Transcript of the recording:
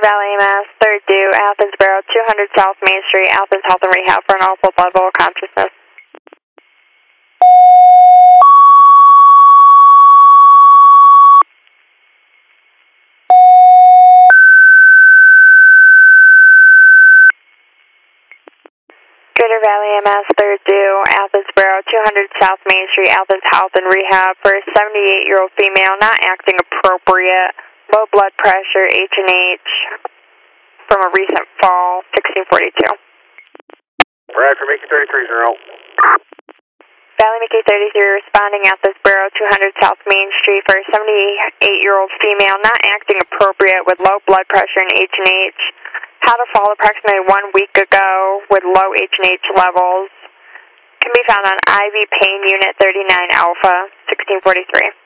Valley EMS, 3rd due, Athens Borough, 200 South Main Street, Athens Health and Rehab for an awful blood bowl consciousness. Greater Valley EMS, 3rd due, Athens Borough, 200 South Main Street, Athens Health and Rehab for a 78-year-old female not acting appropriate, low blood pressure, H&H, from a recent fall, 1642. Right, for Mickey 33-0. Valley Mickey 33 responding Athens Borough, 200 South Main Street for a 78-year-old female not acting appropriate with low blood pressure and H&H. Had a fall approximately 1 week ago with low H&H levels. Can be found on IV Pain Unit 39 Alpha, 1643.